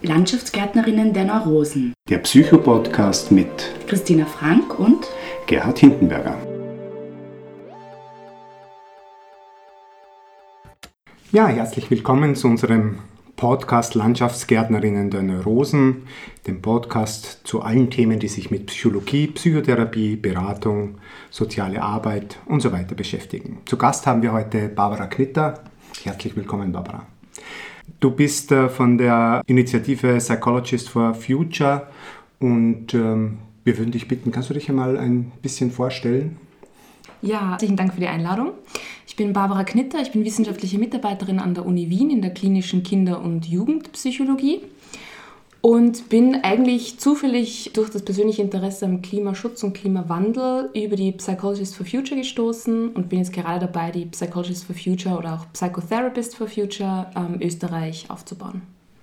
Landschaftsgärtnerinnen der Neurosen. Der Psycho-Podcast mit Christina Frank und Gerhard Hindenberger. Ja, herzlich willkommen zu unserem Podcast Landschaftsgärtnerinnen der Neurosen, dem Podcast zu allen Themen, die sich mit Psychologie, Psychotherapie, Beratung, soziale Arbeit und so weiter beschäftigen. Zu Gast haben wir heute Barbara Knitter. Herzlich willkommen, Barbara. Du bist von der Initiative Psychologists for Future und wir würden dich bitten, kannst du dich einmal ein bisschen vorstellen? Ja, herzlichen Dank für die Einladung. Ich bin Barbara Knitter, ich bin wissenschaftliche Mitarbeiterin an der Uni Wien in der klinischen Kinder- und Jugendpsychologie und bin eigentlich zufällig durch das persönliche Interesse am Klimaschutz und Klimawandel über die Psychologists for Future gestoßen und bin jetzt gerade dabei, die Psychologists for Future oder auch Psychotherapists for Future Österreich aufzubauen.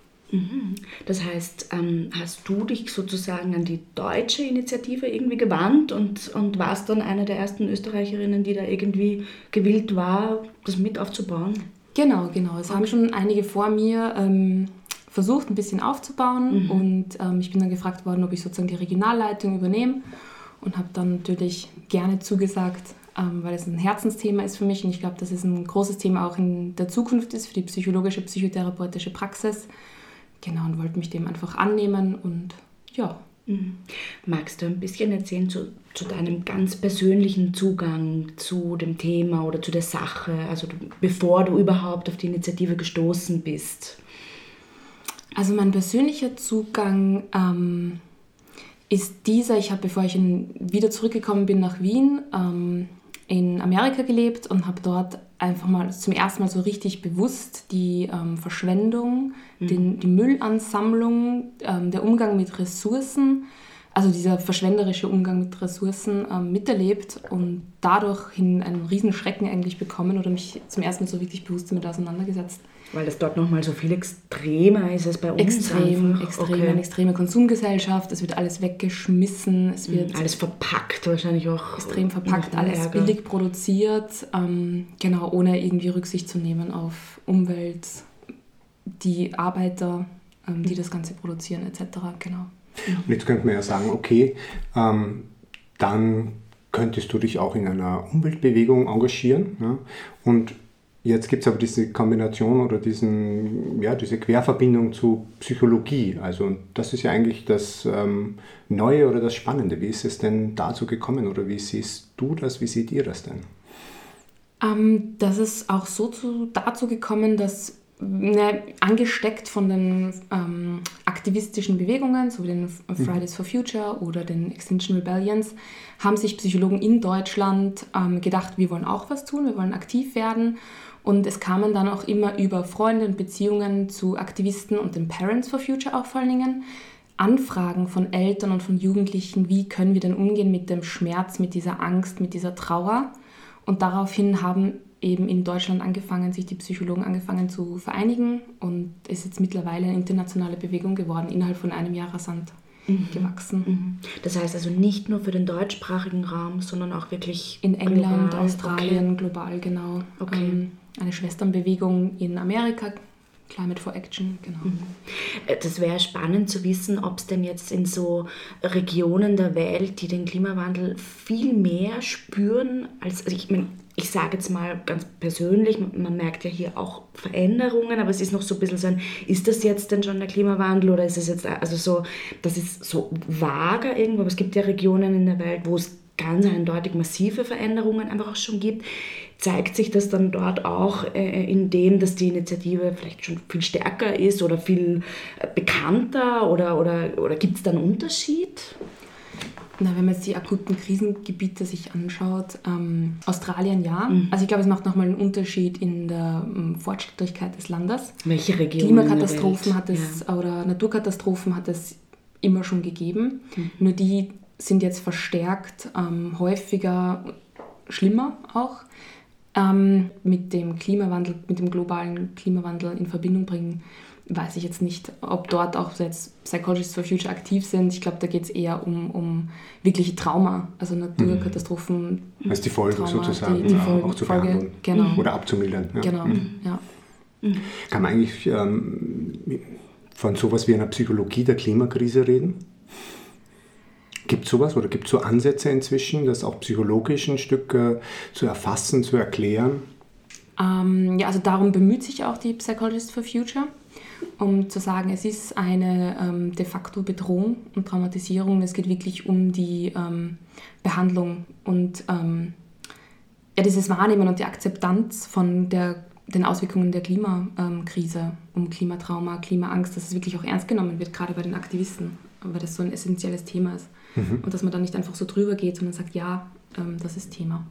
Das heißt, hast du dich sozusagen an die deutsche Initiative irgendwie gewandt und warst dann eine der ersten Österreicherinnen, die da irgendwie gewillt war, das mit aufzubauen? Genau. Es haben schon einige vor mir versucht, ein bisschen aufzubauen und ich bin dann gefragt worden, ob ich sozusagen die Regionalleitung übernehme und habe dann natürlich gerne zugesagt, weil es ein Herzensthema ist für mich und ich glaube, dass es ein großes Thema auch in der Zukunft ist für die psychologische, psychotherapeutische Praxis. Genau, und wollte mich dem einfach annehmen und ja. Magst du ein bisschen erzählen zu deinem ganz persönlichen Zugang zu dem Thema oder zu der Sache, also bevor du überhaupt auf die Initiative gestoßen bist? Also mein persönlicher Zugang ist dieser, ich habe, bevor ich wieder zurückgekommen bin nach Wien, in Amerika gelebt und habe dort einfach mal zum ersten Mal so richtig bewusst die Verschwendung, die Müllansammlung, der Umgang mit Ressourcen, also dieser verschwenderische Umgang mit Ressourcen miterlebt und dadurch einen riesen Schrecken eigentlich bekommen oder mich zum ersten Mal so wirklich bewusst damit auseinandergesetzt. Weil das dort nochmal so viel extremer ist als bei uns. Extrem, eine extreme Konsumgesellschaft, es wird alles weggeschmissen, es wird alles verpackt wahrscheinlich auch. Extrem verpackt, alles billig produziert, ohne irgendwie Rücksicht zu nehmen auf Umwelt, die Arbeiter, die das Ganze produzieren etc. Genau. Und jetzt könnte man ja sagen, okay, dann könntest du dich auch in einer Umweltbewegung engagieren, ja? Und jetzt gibt es aber diese Kombination oder diese Querverbindung zu Psychologie. Also das ist ja eigentlich das Neue oder das Spannende. Wie ist es denn dazu gekommen oder wie siehst du das, wie seht ihr das denn? Das ist auch dazu gekommen, dass angesteckt von den aktivistischen Bewegungen, so wie den Fridays for Future oder den Extinction Rebellions, haben sich Psychologen in Deutschland gedacht, wir wollen auch was tun, wir wollen aktiv werden. Und es kamen dann auch immer über Freunde und Beziehungen zu Aktivisten und den Parents for Future auch vor allen Dingen Anfragen von Eltern und von Jugendlichen, wie können wir denn umgehen mit dem Schmerz, mit dieser Angst, mit dieser Trauer. Und daraufhin haben eben in Deutschland sich die Psychologen angefangen zu vereinigen und ist jetzt mittlerweile eine internationale Bewegung geworden, innerhalb von einem Jahr rasant gewachsen. Das heißt also nicht nur für den deutschsprachigen Raum, sondern auch wirklich in England, Australien, global, genau. Okay. Eine Schwesternbewegung in Amerika, Climate for Action, genau. Das wäre spannend zu wissen, ob es denn jetzt in so Regionen der Welt, die den Klimawandel viel mehr spüren, als, ich sage jetzt mal ganz persönlich, man merkt ja hier auch Veränderungen, aber es ist noch so ein bisschen so ist das jetzt denn schon der Klimawandel oder ist es jetzt, also so, das ist so vager irgendwo, aber es gibt ja Regionen in der Welt, wo es ganz eindeutig massive Veränderungen einfach auch schon gibt. Zeigt sich das dann dort auch in dem, dass die Initiative vielleicht schon viel stärker ist oder viel bekannter oder gibt es da einen Unterschied? Wenn man jetzt die akuten Krisengebiete sich anschaut, Australien ja. Also ich glaube, es macht nochmal einen Unterschied in der Fortschrittlichkeit des Landes. Welche Regionen? Klimakatastrophen hat es oder Naturkatastrophen hat es immer schon gegeben. Nur die sind jetzt verstärkt, häufiger, schlimmer auch. Mit dem Klimawandel, mit dem globalen Klimawandel in Verbindung bringen, weiß ich jetzt nicht, ob dort auch jetzt Psychologists for Future aktiv sind. Ich glaube, da geht es eher um wirkliche Trauma, also Naturkatastrophen. Also die Folgen Trauma, sozusagen die Folgen, auch zu behandeln genau. oder abzumildern. Ja. Genau, ja. Kann man eigentlich von sowas wie einer Psychologie der Klimakrise reden? Gibt es sowas oder gibt es so Ansätze inzwischen, das auch psychologisch ein Stück zu erfassen, zu erklären? Ja, also darum bemüht sich auch die Psychologists for Future, um zu sagen, es ist eine de facto Bedrohung und Traumatisierung. Es geht wirklich um die Behandlung und dieses Wahrnehmen und die Akzeptanz von den Auswirkungen der Klimakrise, um Klimatrauma, Klimaangst, dass es wirklich auch ernst genommen wird, gerade bei den Aktivisten, weil das so ein essentielles Thema ist. Und dass man dann nicht einfach so drüber geht, sondern sagt, ja, das ist Thema.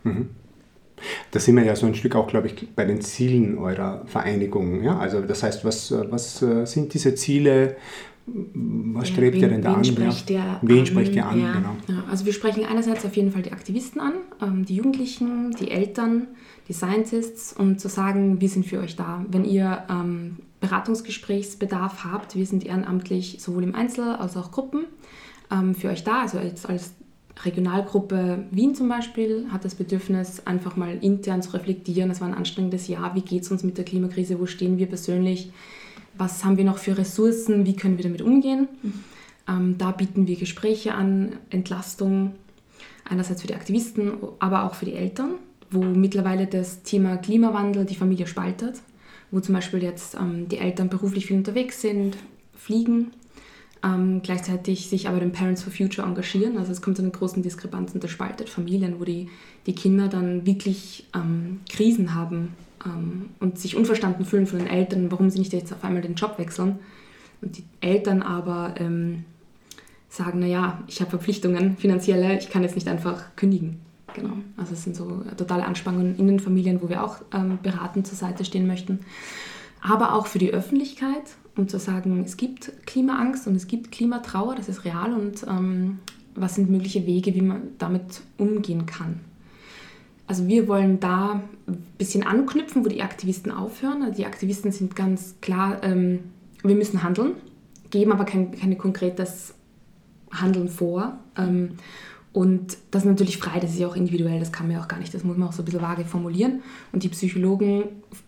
Da sind wir ja so ein Stück auch, glaube ich, bei den Zielen eurer Vereinigung. Ja? Also das heißt, was sind diese Ziele? Was strebt ihr denn da an? Wen sprecht ihr an? Ja. Genau. Ja, also wir sprechen einerseits auf jeden Fall die Aktivisten an, die Jugendlichen, die Eltern, die Scientists, um zu sagen, wir sind für euch da. Wenn ihr Beratungsgesprächsbedarf habt, wir sind ehrenamtlich sowohl im Einzel- als auch Gruppen für euch da. Also als Regionalgruppe Wien zum Beispiel hat das Bedürfnis, einfach mal intern zu reflektieren. Es war ein anstrengendes Jahr. Wie geht es uns mit der Klimakrise? Wo stehen wir persönlich? Was haben wir noch für Ressourcen? Wie können wir damit umgehen? Da bieten wir Gespräche an, Entlastung, einerseits für die Aktivisten, aber auch für die Eltern, wo mittlerweile das Thema Klimawandel die Familie spaltet, wo zum Beispiel jetzt die Eltern beruflich viel unterwegs sind, fliegen, gleichzeitig sich aber den Parents for Future engagieren. Also es kommt zu einer großen Diskrepanz und das spaltet Familien, wo die Kinder dann wirklich Krisen haben und sich unverstanden fühlen von den Eltern, warum sie nicht jetzt auf einmal den Job wechseln. Und die Eltern aber sagen, naja, ich habe Verpflichtungen, finanzielle, ich kann jetzt nicht einfach kündigen. Genau. Also es sind so totale Anspannungen in den Familien, wo wir auch beratend zur Seite stehen möchten. Aber auch für die Öffentlichkeit, um zu sagen, es gibt Klimaangst und es gibt Klimatrauer, das ist real und was sind mögliche Wege, wie man damit umgehen kann. Also wir wollen da ein bisschen anknüpfen, wo die Aktivisten aufhören. Also die Aktivisten sind ganz klar, wir müssen handeln, geben aber kein konkretes Handeln vor. Und das ist natürlich frei, das ist ja auch individuell, das kann man ja auch gar nicht, das muss man auch so ein bisschen vage formulieren. Und die Psychologen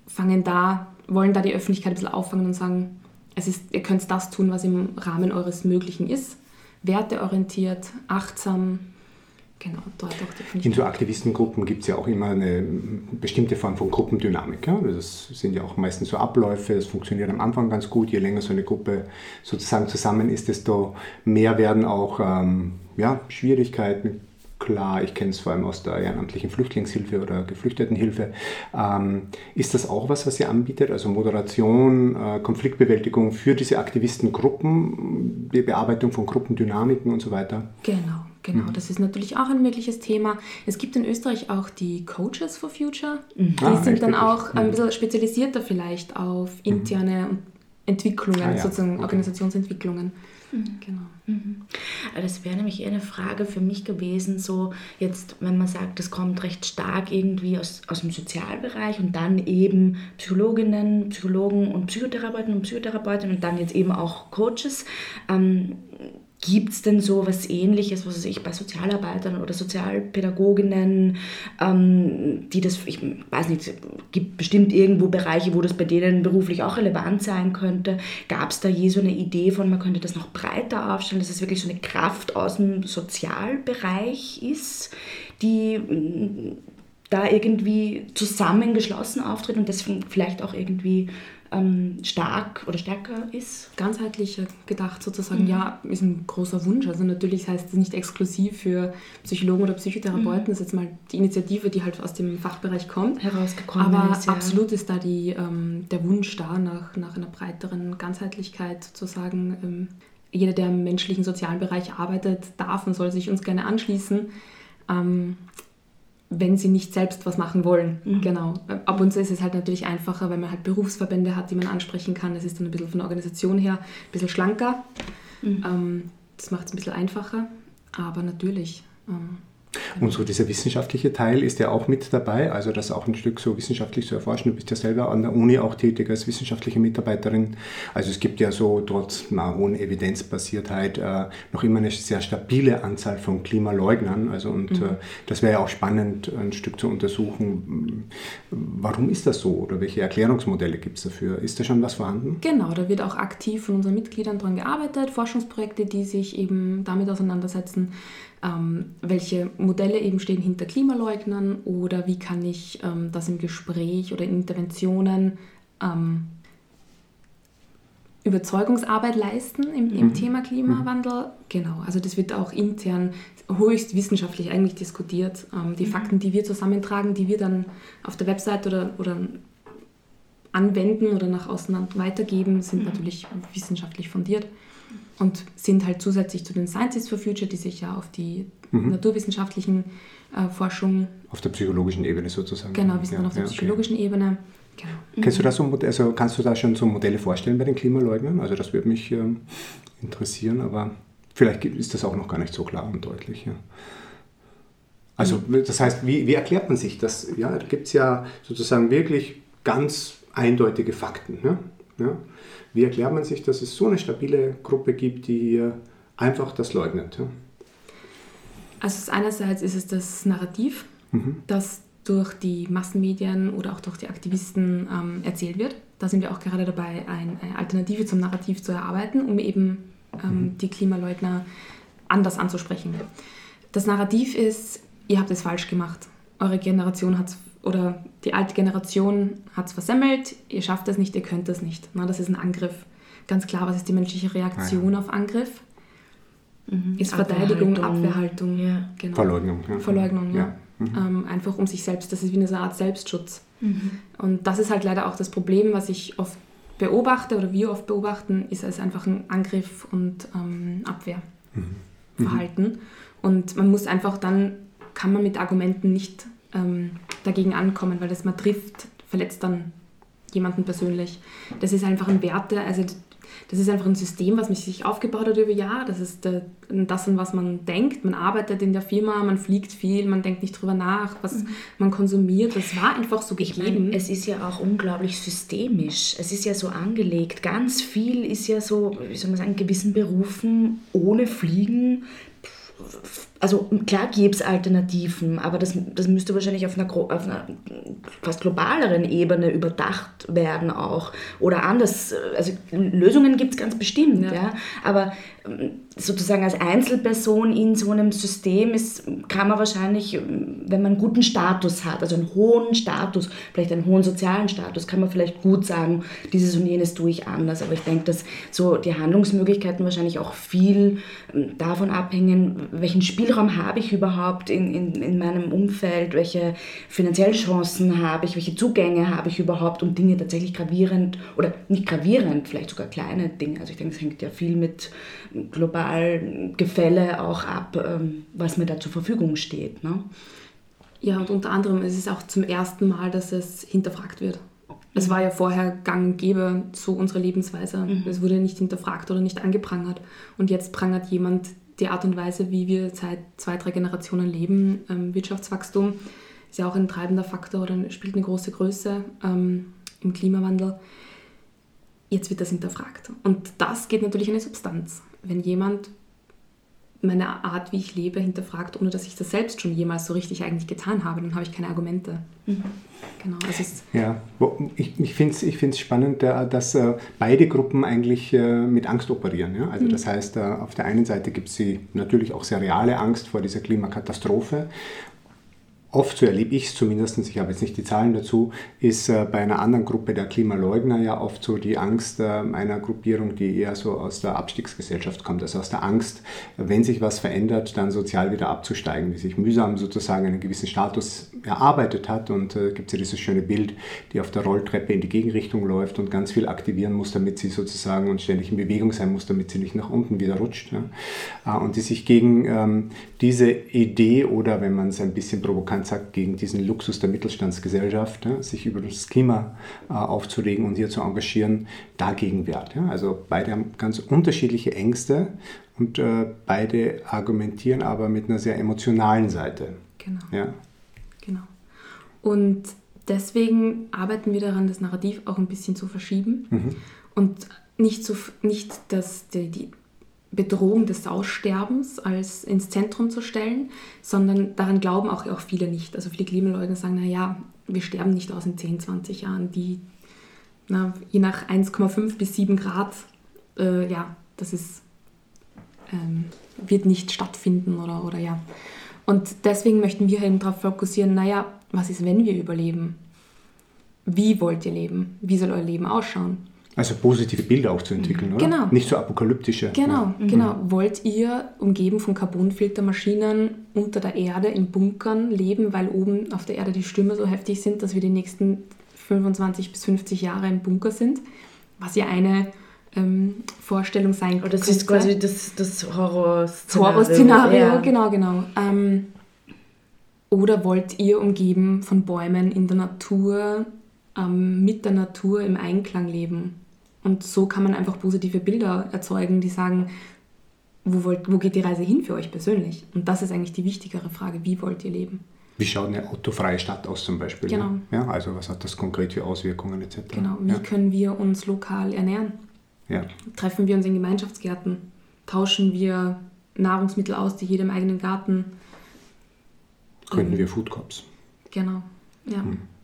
wollen da die Öffentlichkeit ein bisschen auffangen und sagen, ihr könnt das tun, was im Rahmen eures Möglichen ist, werteorientiert, achtsam, genau, dort auch definitiv. In so Aktivistengruppen gibt es ja auch immer eine bestimmte Form von Gruppendynamik. Ja? Das sind ja auch meistens so Abläufe, das funktioniert am Anfang ganz gut. Je länger so eine Gruppe sozusagen zusammen ist, desto mehr werden auch Schwierigkeiten. Klar, ich kenne es vor allem aus der ehrenamtlichen Flüchtlingshilfe oder Geflüchtetenhilfe. Ist das auch was ihr anbietet? Also Moderation, Konfliktbewältigung für diese Aktivistengruppen, die Bearbeitung von Gruppendynamiken und so weiter? Genau. Das ist natürlich auch ein mögliches Thema. Es gibt in Österreich auch die Coaches for Future. Die sind dann auch ein bisschen spezialisierter vielleicht auf interne Entwicklungen, sozusagen okay. Organisationsentwicklungen. Genau. Das wäre nämlich eher eine Frage für mich gewesen, so jetzt, wenn man sagt, das kommt recht stark irgendwie aus dem Sozialbereich und dann eben Psychologinnen, Psychologen und Psychotherapeuten und Psychotherapeutinnen und dann jetzt eben auch Coaches. Gibt es denn so was Ähnliches, was weiß ich, bei Sozialarbeitern oder Sozialpädagoginnen, die das, ich weiß nicht, gibt bestimmt irgendwo Bereiche, wo das bei denen beruflich auch relevant sein könnte. Gab es da je so eine Idee von, man könnte das noch breiter aufstellen, dass es wirklich so eine Kraft aus dem Sozialbereich ist, die da irgendwie zusammengeschlossen auftritt und deswegen vielleicht auch irgendwie stark oder stärker ist? Ganzheitlich gedacht sozusagen, ja, ist ein großer Wunsch. Also natürlich heißt es nicht exklusiv für Psychologen oder Psychotherapeuten, das ist jetzt mal die Initiative, die halt aus dem Fachbereich kommt. Herausgekommen aber ist, ja. Absolut ist da der Wunsch da, nach einer breiteren Ganzheitlichkeit zu sagen, jeder, der im menschlichen sozialen Bereich arbeitet, darf und soll sich uns gerne anschließen, wenn sie nicht selbst was machen wollen. Genau. Ab und zu ist es halt natürlich einfacher, weil man halt Berufsverbände hat, die man ansprechen kann. Das ist dann ein bisschen von der Organisation her ein bisschen schlanker. Das macht es ein bisschen einfacher, aber natürlich. Und so dieser wissenschaftliche Teil ist ja auch mit dabei, also das auch ein Stück so wissenschaftlich zu erforschen. Du bist ja selber an der Uni auch tätig als wissenschaftliche Mitarbeiterin. Also es gibt ja so trotz einer hohen Evidenzbasiertheit noch immer eine sehr stabile Anzahl von Klimaleugnern. Also das wäre ja auch spannend, ein Stück zu untersuchen. Warum ist das so oder welche Erklärungsmodelle gibt es dafür? Ist da schon was vorhanden? Genau, da wird auch aktiv von unseren Mitgliedern dran gearbeitet, Forschungsprojekte, die sich eben damit auseinandersetzen, welche Modelle eben stehen hinter Klimaleugnern oder wie kann ich das im Gespräch oder in Interventionen Überzeugungsarbeit leisten im Thema Klimawandel. Genau, also das wird auch intern höchst wissenschaftlich eigentlich diskutiert. Die Fakten, die wir zusammentragen, die wir dann auf der Website oder anwenden oder nach außen weitergeben, sind natürlich wissenschaftlich fundiert und sind halt zusätzlich zu den Scientists for Future, die sich ja auf die naturwissenschaftlichen Forschung... Auf der psychologischen Ebene sozusagen. Genau, wir sind dann auf der psychologischen Ebene. Genau. Kannst du da schon so Modelle vorstellen bei den Klimaleugnern? Also das würde mich interessieren, aber vielleicht ist das auch noch gar nicht so klar und deutlich. Ja. Also das heißt, wie erklärt man sich das? Ja, da gibt es ja sozusagen wirklich ganz eindeutige Fakten. Ne? Ja. Wie erklärt man sich, dass es so eine stabile Gruppe gibt, die einfach das leugnet? Ja? Also einerseits ist es das Narrativ, das durch die Massenmedien oder auch durch die Aktivisten erzählt wird. Da sind wir auch gerade dabei, eine Alternative zum Narrativ zu erarbeiten, um eben die Klimaleugner anders anzusprechen. Das Narrativ ist, ihr habt es falsch gemacht. Eure Generation hat es, oder die alte Generation hat es versemmelt, ihr schafft es nicht, ihr könnt es nicht. Na, das ist ein Angriff. Ganz klar, was ist die menschliche Reaktion auf Angriff? Ist Verteidigung, Abwehrhaltung. Ja. Genau. Verleugnung. Ja. Verleugnung, ja. Einfach um sich selbst, das ist wie eine Art Selbstschutz. Und das ist halt leider auch das Problem, was ich oft beobachte oder wir oft beobachten, ist als einfach ein Angriff und Abwehrverhalten. Und man muss einfach dann, kann man mit Argumenten nicht dagegen ankommen, weil das man trifft, verletzt dann jemanden persönlich. Das ist einfach ein Werte, also das ist einfach ein System, was sich aufgebaut hat über Jahre. Das ist das, an was man denkt. Man arbeitet in der Firma, man fliegt viel, man denkt nicht drüber nach, was man konsumiert. Das war einfach so gegeben. Ich meine, es ist ja auch unglaublich systemisch. Es ist ja so angelegt. Ganz viel ist ja so, wie soll man sagen, in gewissen Berufen ohne Fliegen. Also klar gäbe es Alternativen, aber das müsste wahrscheinlich auf einer fast globaleren Ebene überdacht werden auch. Oder anders, also Lösungen gibt es ganz bestimmt, ja. Aber sozusagen als Einzelperson in so einem System kann man wahrscheinlich, wenn man einen guten Status hat, also einen hohen Status, vielleicht einen hohen sozialen Status, kann man vielleicht gut sagen, dieses und jenes tue ich anders. Aber ich denke, dass so die Handlungsmöglichkeiten wahrscheinlich auch viel davon abhängen, welchen Spielraum habe ich überhaupt in meinem Umfeld, welche finanziellen Chancen habe ich, welche Zugänge habe ich überhaupt, um Dinge tatsächlich gravierend oder nicht gravierend, vielleicht sogar kleine Dinge. Also ich denke, es hängt ja viel mit globalen Gefälle auch ab, was mir da zur Verfügung steht. Ne? Ja, und unter anderem ist es auch zum ersten Mal, dass es hinterfragt wird. Es war ja vorher gang und gäbe, so unsere Lebensweise. Es wurde nicht hinterfragt oder nicht angeprangert. Und jetzt prangert jemand die Art und Weise, wie wir seit 2-3 Generationen leben. Wirtschaftswachstum ist ja auch ein treibender Faktor oder spielt eine große Größe im Klimawandel. Jetzt wird das hinterfragt. Und das geht natürlich an die Substanz. Wenn jemand meine Art, wie ich lebe, hinterfragt, ohne dass ich das selbst schon jemals so richtig eigentlich getan habe, dann habe ich keine Argumente. Genau, also ich finde es spannend, dass beide Gruppen eigentlich mit Angst operieren. Ja? Also das heißt, auf der einen Seite gibt es natürlich auch sehr reale Angst vor dieser Klimakatastrophe. Oft, so erlebe ich es zumindest, ich habe jetzt nicht die Zahlen dazu, ist bei einer anderen Gruppe der Klimaleugner ja oft so die Angst einer Gruppierung, die eher so aus der Abstiegsgesellschaft kommt, also aus der Angst, wenn sich was verändert, dann sozial wieder abzusteigen, die sich mühsam sozusagen einen gewissen Status erarbeitet hat und gibt es ja dieses schöne Bild, die auf der Rolltreppe in die Gegenrichtung läuft und ganz viel aktivieren muss, damit sie sozusagen und ständig in Bewegung sein muss, damit sie nicht nach unten wieder rutscht. Ja? Und die sich gegen diese Idee oder, wenn man es ein bisschen provokant Land sagt, gegen diesen Luxus der Mittelstandsgesellschaft, sich über das Klima aufzuregen und hier zu engagieren, dagegen wehrt. Also beide haben ganz unterschiedliche Ängste und beide argumentieren aber mit einer sehr emotionalen Seite. Genau. Ja. Genau. Und deswegen arbeiten wir daran, das Narrativ auch ein bisschen zu verschieben und nicht die Bedrohung des Aussterbens als ins Zentrum zu stellen, sondern daran glauben auch viele nicht. Also viele Klimaleugner sagen, naja, wir sterben nicht aus in 10, 20 Jahren. Je nach 1,5 bis 7 Grad, das ist, wird nicht stattfinden oder ja. Und deswegen möchten wir eben darauf fokussieren, naja, was ist, wenn wir überleben? Wie wollt ihr leben? Wie soll euer Leben ausschauen? Also positive Bilder auch zu entwickeln, oder? Genau. Nicht so apokalyptische. Genau. Wollt ihr, umgeben von Carbonfiltermaschinen, unter der Erde in Bunkern leben, weil oben auf der Erde die Stürme so heftig sind, dass wir die nächsten 25 bis 50 Jahre im Bunker sind? Was ja eine Vorstellung sein könnte. Das ist quasi das Horrorszenario. Horrorszenario, ja. Genau. Oder wollt ihr umgeben von Bäumen in der Natur, mit der Natur im Einklang leben? Und so kann man einfach positive Bilder erzeugen, die sagen, wo geht die Reise hin für euch persönlich? Und das ist eigentlich die wichtigere Frage, wie wollt ihr leben? Wie schaut eine autofreie Stadt aus zum Beispiel? Genau. Ja, also was hat das konkret für Auswirkungen etc.? Genau, wie können wir uns lokal ernähren? Ja. Treffen wir uns in Gemeinschaftsgärten? Tauschen wir Nahrungsmittel aus, die jeder im eigenen Garten? Gründen wir Food Cops? Genau, ja.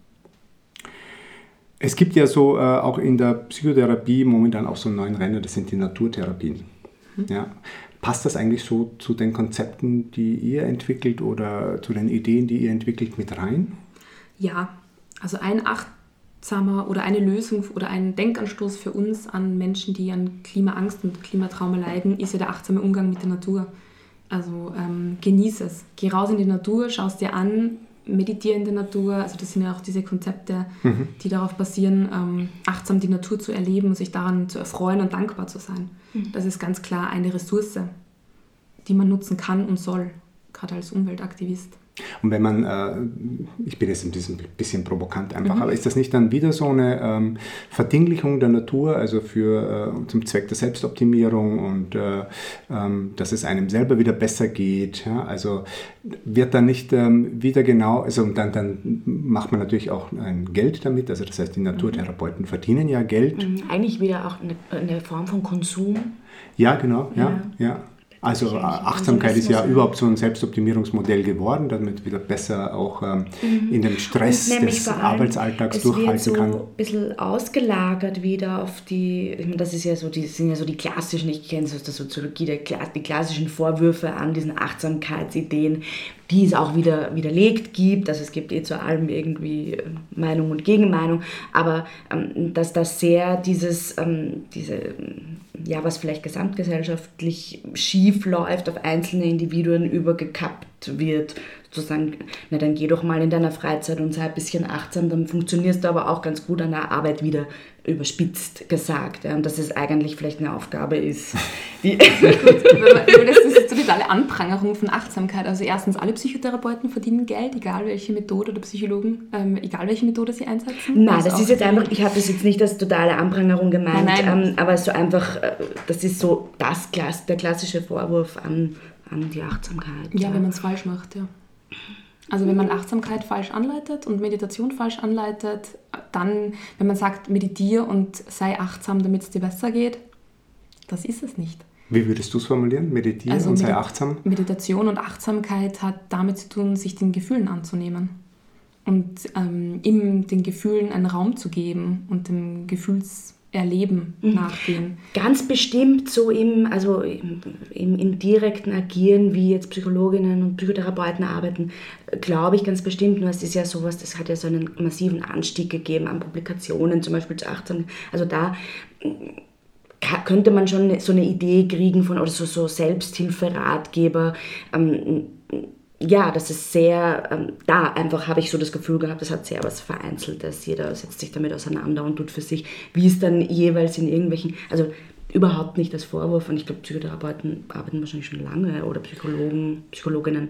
Es gibt ja so auch in der Psychotherapie momentan auch so einen neuen Renner, das sind die Naturtherapien. Ja. Passt das eigentlich so zu den Konzepten, die ihr entwickelt oder zu den Ideen, die ihr entwickelt, mit rein? Ja, also ein achtsamer oder eine Lösung oder ein Denkanstoß für uns an Menschen, die an Klimaangst und Klimatrauma leiden, ist ja der achtsame Umgang mit der Natur. Also genieß es. Geh raus in die Natur, schau es dir an, meditiere in der Natur. Also das sind ja auch diese Konzepte, die darauf basieren, achtsam die Natur zu erleben und sich daran zu erfreuen und dankbar zu sein. Das ist ganz klar eine Ressource, die man nutzen kann und soll, gerade als Umweltaktivist. Und wenn man, ich bin jetzt ein bisschen provokant einfach, aber ist das nicht dann wieder so eine Verdinglichung der Natur, also zum Zweck der Selbstoptimierung und dass es einem selber wieder besser geht? Ja? Also wird dann nicht wieder genau, also dann macht man natürlich auch ein Geld damit, also das heißt, die Naturtherapeuten verdienen ja Geld. Eigentlich wieder auch eine Form von Konsum. Ja, genau, ja. Also Achtsamkeit ist ja überhaupt so ein Selbstoptimierungsmodell geworden, damit man wieder besser auch in dem Stress des Arbeitsalltags durchhalten kann. Es wird so ein bisschen ausgelagert wieder auf die, ich meine, das ist ja so, sind ja so die klassischen, ich kenne es aus der Soziologie, die klassischen Vorwürfe an diesen Achtsamkeitsideen, die es auch wieder widerlegt gibt. Also es gibt zu allem irgendwie Meinung und Gegenmeinung, aber dass das sehr was vielleicht gesamtgesellschaftlich schief läuft, auf einzelne Individuen übergekappt wird, sozusagen, na dann geh doch mal in deiner Freizeit und sei ein bisschen achtsam, dann funktionierst du aber auch ganz gut an der Arbeit wieder, überspitzt gesagt. Ja, und dass es eigentlich vielleicht eine Aufgabe ist, die... Das ist eine totale Anprangerung von Achtsamkeit. Also erstens, alle Psychotherapeuten verdienen Geld, egal welche Methode, oder Psychologen, egal welche Methode sie einsetzen. Nein, das ist jetzt einfach, ich habe das jetzt nicht als totale Anprangerung gemeint, nein. Aber so einfach, das ist so der klassische Vorwurf an die Achtsamkeit. Ja, wenn man es falsch macht, ja. Also wenn man Achtsamkeit falsch anleitet und Meditation falsch anleitet, dann, wenn man sagt, meditiere und sei achtsam, damit es dir besser geht, das ist es nicht. Wie würdest du es formulieren? Meditieren und sei achtsam? Meditation und Achtsamkeit hat damit zu tun, sich den Gefühlen anzunehmen und den Gefühlen einen Raum zu geben und dem Gefühlserleben nachgehen. Ganz bestimmt so im direkten Agieren, wie jetzt Psychologinnen und Psychotherapeuten arbeiten, glaube ich ganz bestimmt. Nur es ist ja sowas, das hat ja so einen massiven Anstieg gegeben an Publikationen, zum Beispiel zu Achtsamkeit. Also da könnte man schon so eine Idee kriegen von, oder so Selbsthilferatgeber. Ja, das ist sehr, da einfach habe ich so das Gefühl gehabt, das hat sehr was Vereinzeltes. Jeder setzt sich damit auseinander und tut für sich, wie es dann jeweils in irgendwelchen, also überhaupt nicht als Vorwurf. Und ich glaube, Psychotherapeuten arbeiten wahrscheinlich schon lange oder Psychologinnen.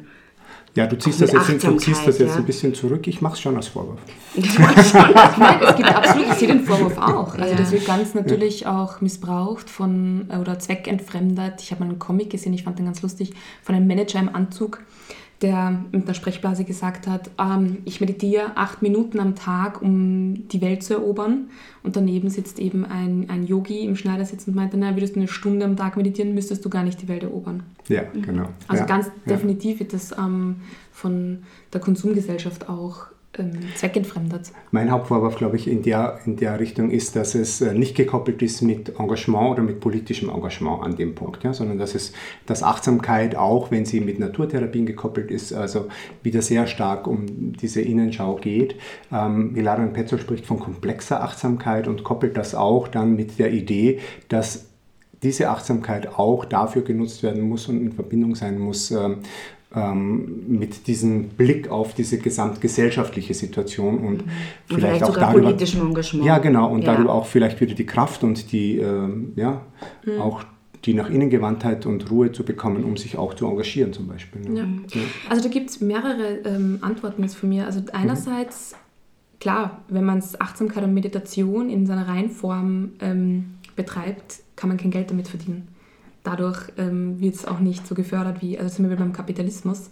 Ja, du ziehst das jetzt ein bisschen zurück. Ich mache es schon als Vorwurf. Nein, es gibt absolut, ich sehe den Vorwurf auch. Also das wird ganz natürlich auch missbraucht oder zweckentfremdet. Ich habe mal einen Comic gesehen, ich fand den ganz lustig, von einem Manager im Anzug, der mit einer Sprechblase gesagt hat, ich meditiere 8 Minuten am Tag, um die Welt zu erobern. Und daneben sitzt eben ein Yogi im Schneidersitz und meinte, würdest du 1 Stunde am Tag meditieren, müsstest du gar nicht die Welt erobern. Ja, genau. Also ganz definitiv wird das von der Konsumgesellschaft auch zweckentfremdet. Mein Hauptvorwurf, glaube ich, in der Richtung ist, dass es nicht gekoppelt ist mit Engagement oder mit politischem Engagement an dem Punkt, ja, sondern dass Achtsamkeit, auch wenn sie mit Naturtherapien gekoppelt ist, also wieder sehr stark um diese Innenschau geht. Hilarion Petzol spricht von komplexer Achtsamkeit und koppelt das auch dann mit der Idee, dass diese Achtsamkeit auch dafür genutzt werden muss und in Verbindung sein muss mit diesem Blick auf diese gesamtgesellschaftliche Situation und vielleicht auch sogar darüber, politischem Engagement. Ja, genau, und darüber auch vielleicht wieder die Kraft und die auch die nach innen Gewandtheit und Ruhe zu bekommen, um sich auch zu engagieren zum Beispiel. Ne? Ja. Also da gibt es mehrere Antworten jetzt von mir. Also einerseits, klar, wenn man Achtsamkeit und Meditation in seiner Reinform betreibt, kann man kein Geld damit verdienen. Dadurch wird es auch nicht so gefördert wie, also zum Beispiel beim Kapitalismus.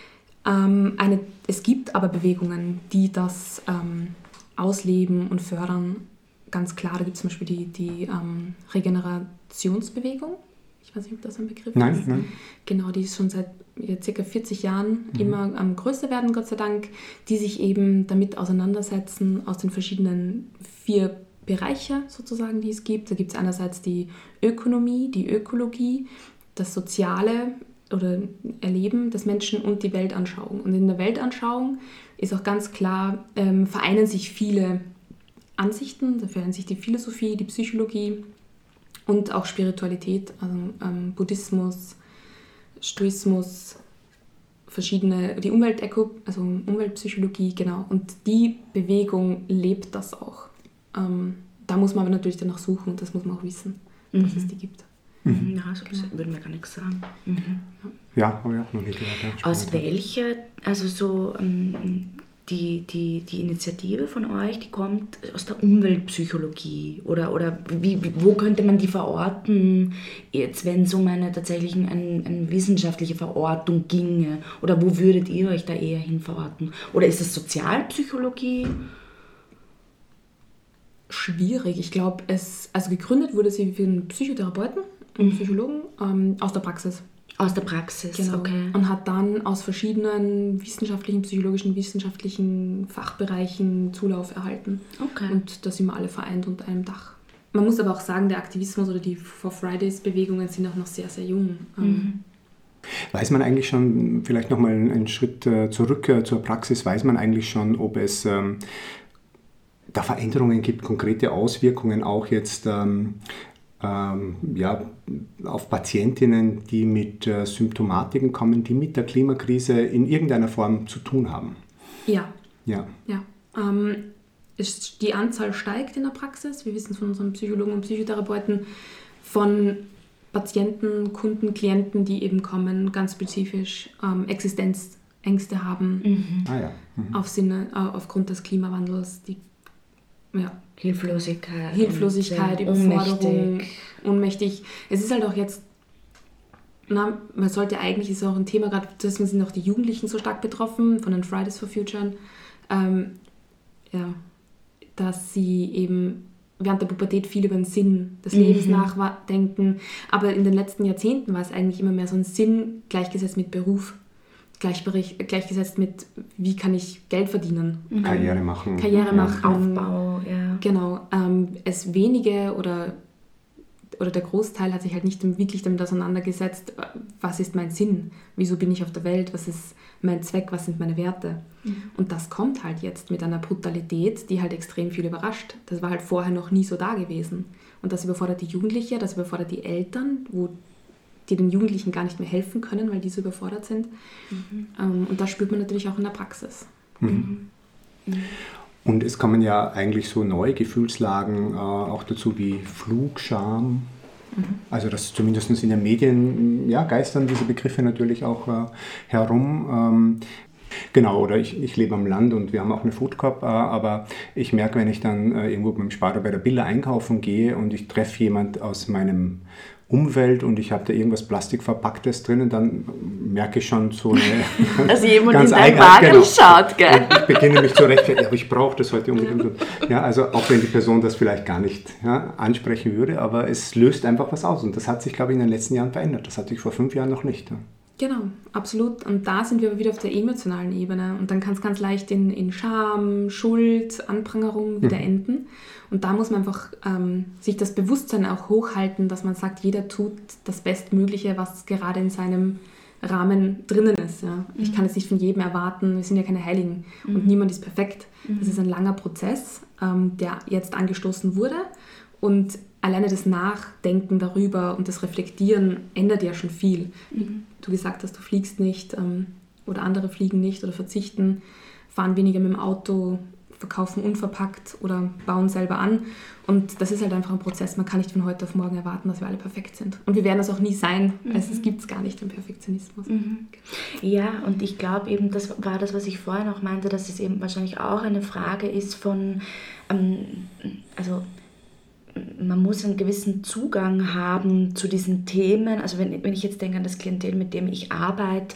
Es gibt aber Bewegungen, die das ausleben und fördern. Ganz klar, da gibt es zum Beispiel die Regenerationsbewegung. Ich weiß nicht, ob das ein Begriff ist. Nein. Genau, die ist schon seit ca. 40 Jahren immer am größer werden, Gott sei Dank, die sich eben damit auseinandersetzen aus den verschiedenen 4 Bereiche sozusagen, die es gibt. Da gibt es einerseits die Ökonomie, die Ökologie, das Soziale oder Erleben des Menschen und die Weltanschauung. Und in der Weltanschauung ist auch ganz klar, vereinen sich viele Ansichten, da vereinen sich die Philosophie, die Psychologie und auch Spiritualität, also Buddhismus, Stoizismus, die Umweltpsychologie, genau. Und die Bewegung lebt das auch. Da muss man aber natürlich danach suchen und das muss man auch wissen, dass es die gibt. Ja, so würden wir gar nichts sagen. Ja, aber ja, noch nicht gehört. Aus welcher, also so die Initiative von euch, die kommt aus der Umweltpsychologie oder wo könnte man die verorten, jetzt wenn es um eine wissenschaftliche Verortung ginge, oder wo würdet ihr euch da eher hin verorten? Oder ist es Sozialpsychologie? Schwierig. Ich glaube, also gegründet wurde sie für einen Psychotherapeuten und Psychologen aus der Praxis. Aus der Praxis, genau. Okay. Und hat dann aus verschiedenen wissenschaftlichen Fachbereichen Zulauf erhalten. Okay. Und da sind wir alle vereint unter einem Dach. Man muss aber auch sagen, der Aktivismus oder die For Fridays-Bewegungen sind auch noch sehr, sehr jung. Weiß man eigentlich schon, vielleicht nochmal einen Schritt zurück zur Praxis, weiß man eigentlich schon, ob es da Veränderungen gibt, konkrete Auswirkungen auch jetzt auf Patientinnen, die mit Symptomatiken kommen, die mit der Klimakrise in irgendeiner Form zu tun haben? Ja. Ja. Die Anzahl steigt in der Praxis. Wir wissen von unseren Psychologen und Psychotherapeuten, von Patienten, Kunden, Klienten, die eben kommen, ganz spezifisch Existenzängste haben, aufgrund des Klimawandels, Hilflosigkeit, Überforderung, ohnmächtig. Es ist halt auch jetzt, man sollte eigentlich, ist auch ein Thema, gerade deswegen sind auch die Jugendlichen so stark betroffen von den Fridays for Future, dass sie eben während der Pubertät viel über den Sinn des Lebens nachdenken. Aber in den letzten Jahrzehnten war es eigentlich immer mehr so ein Sinn gleichgesetzt mit Beruf. Gleichgesetzt mit, wie kann ich Geld verdienen? Karriere machen. Aufbau, ja. Genau. Es wenige oder der Großteil hat sich halt nicht wirklich damit auseinandergesetzt, was ist mein Sinn? Wieso bin ich auf der Welt? Was ist mein Zweck? Was sind meine Werte? Und das kommt halt jetzt mit einer Brutalität, die halt extrem viel überrascht. Das war halt vorher noch nie so da gewesen. Und das überfordert die Jugendlichen, das überfordert die Eltern, die den Jugendlichen gar nicht mehr helfen können, weil die so überfordert sind. Und das spürt man natürlich auch in der Praxis. Und es kommen ja eigentlich so neue Gefühlslagen auch dazu wie Flugscham Also das zumindest in den Medien geistern diese Begriffe natürlich auch herum. Genau, oder ich lebe am Land und wir haben auch eine Food Corp, aber ich merke, wenn ich dann irgendwo beim Sparer bei der Billa einkaufen gehe und ich treffe jemand aus meinem Umwelt und ich habe da irgendwas Plastikverpacktes drinnen, dann merke ich schon so eine dass jemand ganz in dein Wagen schaut, gell? Und ich beginne mich zu rechtfertigen, aber ich brauche das heute unbedingt. Ja, also auch wenn die Person das vielleicht gar nicht ansprechen würde, aber es löst einfach was aus und das hat sich, glaube ich, in den letzten Jahren verändert. Das hatte ich vor 5 Jahren noch nicht. Ja. Genau, absolut. Und da sind wir aber wieder auf der emotionalen Ebene. Und dann kann es ganz leicht in Scham, Schuld, Anprangerung wieder enden. Und da muss man einfach sich das Bewusstsein auch hochhalten, dass man sagt, jeder tut das Bestmögliche, was gerade in seinem Rahmen drinnen ist. Ja. Ich kann es nicht von jedem erwarten, wir sind ja keine Heiligen und niemand ist perfekt. Das ist ein langer Prozess, der jetzt angestoßen wurde. Und alleine das Nachdenken darüber und das Reflektieren ändert ja schon viel. Wie du gesagt hast, du fliegst nicht oder andere fliegen nicht oder verzichten, fahren weniger mit dem Auto, verkaufen unverpackt oder bauen selber an. Und das ist halt einfach ein Prozess. Man kann nicht von heute auf morgen erwarten, dass wir alle perfekt sind. Und wir werden das auch nie sein. Also es gibt es gar nicht, den Perfektionismus. Ja, und ich glaube eben, das war das, was ich vorhin auch meinte, dass es eben wahrscheinlich auch eine Frage ist von, also man muss einen gewissen Zugang haben zu diesen Themen. Also wenn ich jetzt denke an das Klientel, mit dem ich arbeite,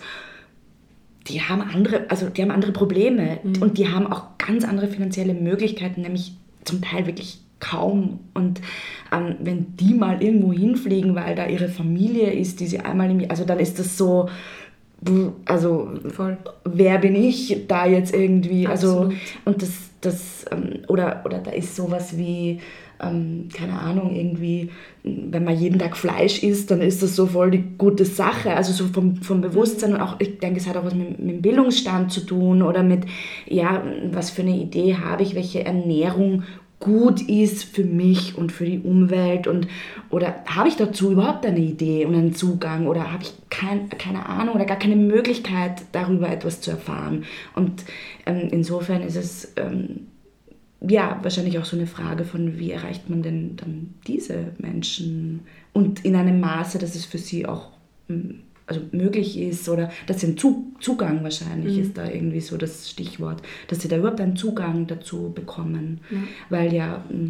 die haben andere Probleme und die haben auch ganz andere finanzielle Möglichkeiten, nämlich zum Teil wirklich kaum. Und wenn die mal irgendwo hinfliegen, weil da ihre Familie ist, die sie einmal im Jahr, also dann ist das so, also voll. Wer bin ich da jetzt irgendwie? Absolut. Also und das oder da ist sowas wie keine Ahnung, irgendwie, wenn man jeden Tag Fleisch isst, dann ist das so voll die gute Sache, also so vom Bewusstsein und auch, ich denke, es hat auch was mit dem Bildungsstand zu tun oder mit, was für eine Idee habe ich, welche Ernährung gut ist für mich und für die Umwelt oder habe ich dazu überhaupt eine Idee und einen Zugang oder habe ich keine Ahnung oder gar keine Möglichkeit, darüber etwas zu erfahren. Und insofern ist es wahrscheinlich auch so eine Frage von, wie erreicht man denn dann diese Menschen und in einem Maße, dass es für sie auch möglich ist oder dass sie einen Zugang wahrscheinlich ist da irgendwie so das Stichwort, dass sie da überhaupt einen Zugang dazu bekommen, weil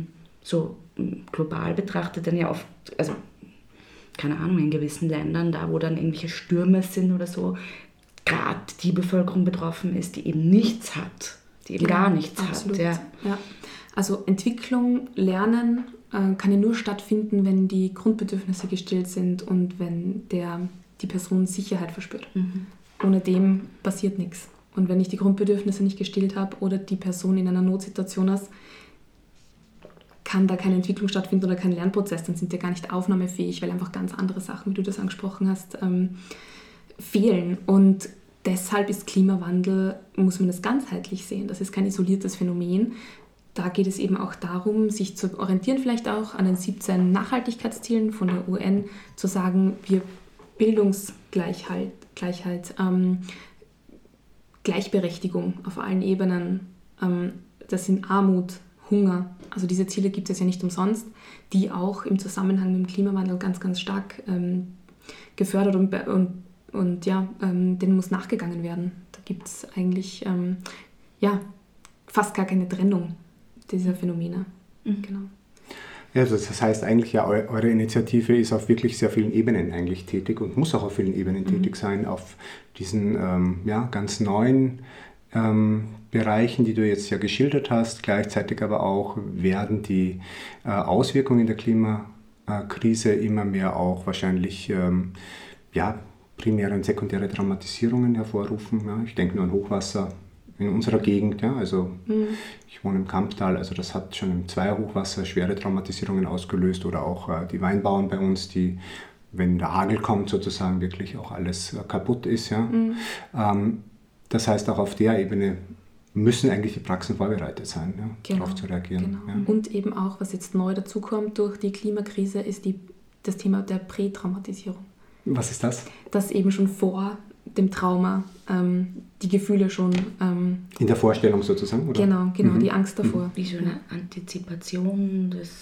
so global betrachtet dann ja oft, also keine Ahnung, in gewissen Ländern, da wo dann irgendwelche Stürme sind oder so, gerade die Bevölkerung betroffen ist, die eben nichts hat. Die eben gar nichts absolut. hat. Ja. Also Entwicklung, Lernen kann ja nur stattfinden, wenn die Grundbedürfnisse gestillt sind und wenn die Person Sicherheit verspürt. Ohne dem passiert nichts. Und wenn ich die Grundbedürfnisse nicht gestillt habe oder die Person in einer Notsituation ist, kann da keine Entwicklung stattfinden oder kein Lernprozess, dann sind wir gar nicht aufnahmefähig, weil einfach ganz andere Sachen, wie du das angesprochen hast, fehlen. Und deshalb ist Klimawandel, muss man das ganzheitlich sehen. Das ist kein isoliertes Phänomen. Da geht es eben auch darum, sich zu orientieren, vielleicht auch an den 17 Nachhaltigkeitszielen von der UN, zu sagen, wir Bildungsgleichheit, Gleichberechtigung auf allen Ebenen, das sind Armut, Hunger. Also diese Ziele gibt es ja nicht umsonst, die auch im Zusammenhang mit dem Klimawandel ganz, ganz stark gefördert und denen muss nachgegangen werden. Da gibt es eigentlich fast gar keine Trennung dieser Phänomene. Genau. Ja, also das heißt eigentlich ja, eure Initiative ist auf wirklich sehr vielen Ebenen eigentlich tätig und muss auch auf vielen Ebenen tätig sein, auf diesen ganz neuen Bereichen, die du jetzt ja geschildert hast. Gleichzeitig aber auch werden die Auswirkungen der Klimakrise immer mehr auch wahrscheinlich primäre und sekundäre Dramatisierungen hervorrufen. Ja, ich denke nur an Hochwasser in unserer Gegend. Ja, also ich wohne im Kamptal, also das hat schon im 2er-Hochwasser schwere Dramatisierungen ausgelöst oder auch die Weinbauern bei uns, die, wenn der Hagel kommt, sozusagen wirklich auch alles kaputt ist. Ja. Das heißt, auch auf der Ebene müssen eigentlich die Praxen vorbereitet sein, darauf zu reagieren. Genau. Ja. Und eben auch, was jetzt neu dazukommt durch die Klimakrise, ist das Thema der Prätraumatisierung. Was ist das? Dass eben schon vor dem Trauma die Gefühle schon... in der Vorstellung sozusagen, oder? Genau, die Angst davor. Wie so eine Antizipation des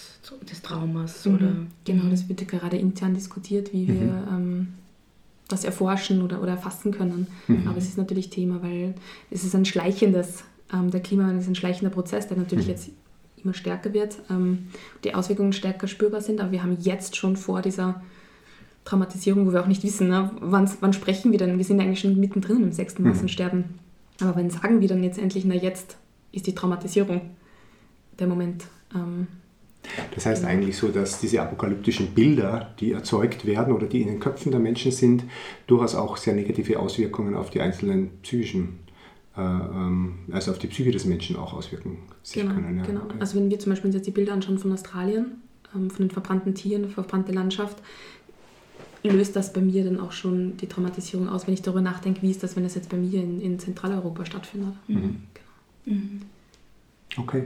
des Traumas. Mhm. Oder Genau, das wird ja gerade intern diskutiert, wie wir das erforschen oder erfassen können. Aber es ist natürlich Thema, weil es ist ein schleichendes, der Klimawandel ist ein schleichender Prozess, der natürlich jetzt immer stärker wird, die Auswirkungen stärker spürbar sind, aber wir haben jetzt schon vor dieser Traumatisierung, wo wir auch nicht wissen, ne, wann sprechen wir denn? Wir sind eigentlich schon mittendrin im 6. Massensterben. Aber wann sagen wir dann jetzt endlich, na jetzt ist die Traumatisierung der Moment. Das heißt eigentlich so, dass diese apokalyptischen Bilder, die erzeugt werden oder die in den Köpfen der Menschen sind, durchaus auch sehr negative Auswirkungen auf die einzelnen psychischen, also auf die Psyche des Menschen auch auswirken sich können. Ja. Genau. Okay. Also wenn wir zum Beispiel uns jetzt die Bilder anschauen von Australien, von den verbrannten Tieren, verbrannte Landschaft, löst das bei mir dann auch schon die Traumatisierung aus, wenn ich darüber nachdenke, wie ist das, wenn das jetzt bei mir in Zentraleuropa stattfindet. Genau. Okay.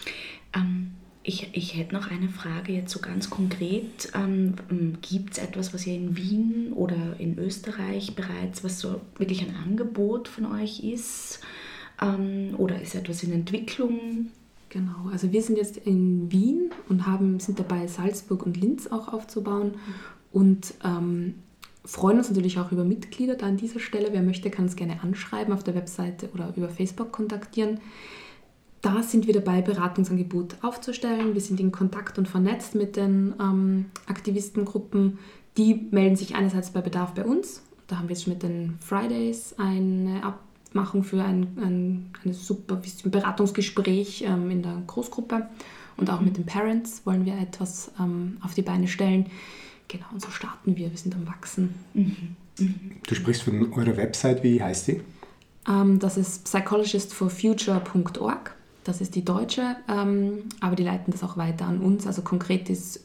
Ich hätte noch eine Frage jetzt so ganz konkret. Gibt es etwas, was ihr in Wien oder in Österreich bereits, was so wirklich ein Angebot von euch ist? Oder ist etwas in Entwicklung? Genau, also wir sind jetzt in Wien und sind dabei, Salzburg und Linz auch aufzubauen und freuen uns natürlich auch über Mitglieder da an dieser Stelle. Wer möchte, kann uns gerne anschreiben auf der Webseite oder über Facebook kontaktieren. Da sind wir dabei, Beratungsangebot aufzustellen. Wir sind in Kontakt und vernetzt mit den Aktivistengruppen. Die melden sich einerseits bei Bedarf bei uns. Da haben wir jetzt schon mit den Fridays eine Abmachung für ein super Beratungsgespräch in der Großgruppe. Und auch mit den Parents wollen wir etwas auf die Beine stellen. Genau, und so starten wir. Wir sind am Wachsen. Du sprichst von eurer Website, wie heißt die? Das ist psychologistforfuture.org. Das ist die deutsche, aber die leiten das auch weiter an uns. Also konkret ist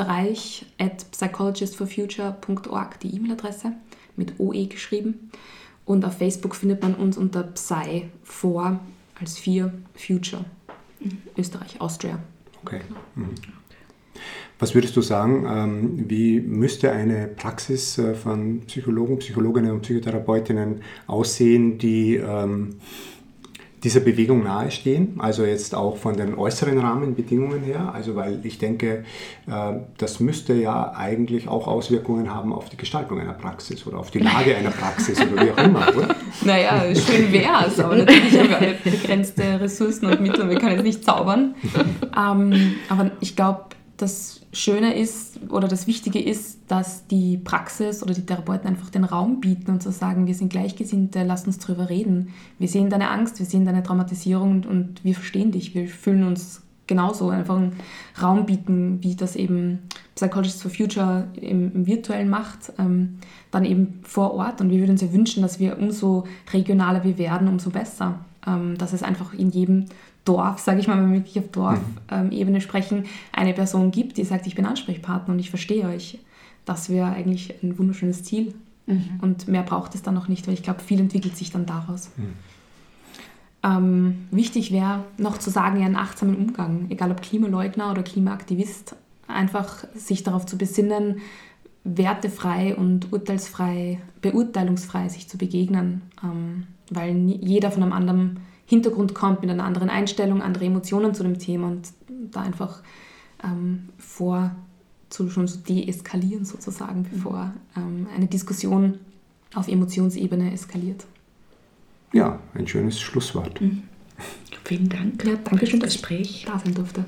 österreich@psychologistforfuture.org die E-Mail-Adresse, mit OE geschrieben. Und auf Facebook findet man uns unter Psy4 als 4 Future. Österreich, Austria. Okay. Was würdest du sagen, wie müsste eine Praxis von Psychologen, Psychologinnen und Psychotherapeutinnen aussehen, die dieser Bewegung nahestehen? Also jetzt auch von den äußeren Rahmenbedingungen her. Also weil ich denke, das müsste ja eigentlich auch Auswirkungen haben auf die Gestaltung einer Praxis oder auf die Lage einer Praxis oder wie auch immer, oder? Naja, schön wäre es, aber natürlich haben wir alle begrenzte Ressourcen und Mittel, wir können jetzt nicht zaubern. Aber ich glaube, das Schöne ist oder das Wichtige ist, dass die Praxis oder die Therapeuten einfach den Raum bieten und zu sagen, wir sind Gleichgesinnte, lass uns drüber reden. Wir sehen deine Angst, wir sehen deine Traumatisierung und wir verstehen dich, wir fühlen uns genauso. Einfach einen Raum bieten, wie das eben Psychologists for Future im Virtuellen macht, dann eben vor Ort. Und wir würden uns ja wünschen, dass wir umso regionaler wir werden, umso besser. Dass es einfach in jedem Dorf, sage ich mal, wenn wir wirklich auf Dorfebene sprechen, eine Person gibt, die sagt, ich bin Ansprechpartner und ich verstehe euch. Das wäre eigentlich ein wunderschönes Ziel. Und mehr braucht es dann noch nicht, weil ich glaube, viel entwickelt sich dann daraus. Wichtig wäre noch zu sagen, ja, einen achtsamen Umgang, egal ob Klimaleugner oder Klimaaktivist, einfach sich darauf zu besinnen, wertefrei und beurteilungsfrei sich zu begegnen, weil jeder von einem anderen Hintergrund kommt, mit einer anderen Einstellung, andere Emotionen zu dem Thema und da einfach schon so deeskalieren sozusagen, bevor eine Diskussion auf Emotionsebene eskaliert. Ja, ein schönes Schlusswort. Vielen Dank. Ja, danke schön, dass ich da sein durfte.